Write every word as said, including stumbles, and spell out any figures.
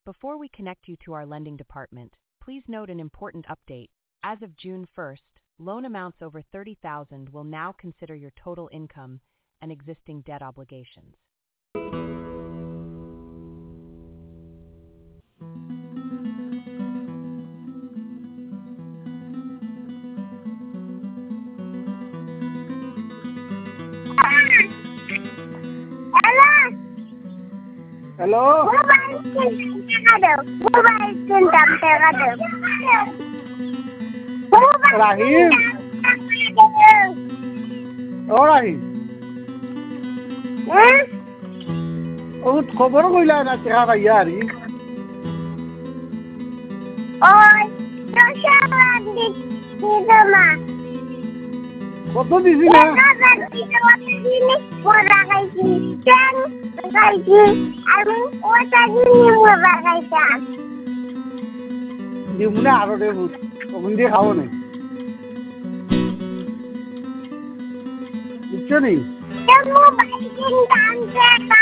Before we connect you to our lending department, please note an important update. As of June first, loan amounts over thirty thousand dollars will now consider your total income and existing debt obligations. Hello. Rahim. Oh Rahim. Oh, খবর কইলা না টেকা পাইয়া আরি। ওই দশাবান দিতে মা। কত দিছি না? ওরা গাইছি, কেন গাইছি? আমি ওটা দিনে ওরা গাইতাম। দিমুনে আরো দে ভূত। ওগুন দিয়ে খাও না। বুঝছো নি? তো মোবাইল কিনতাম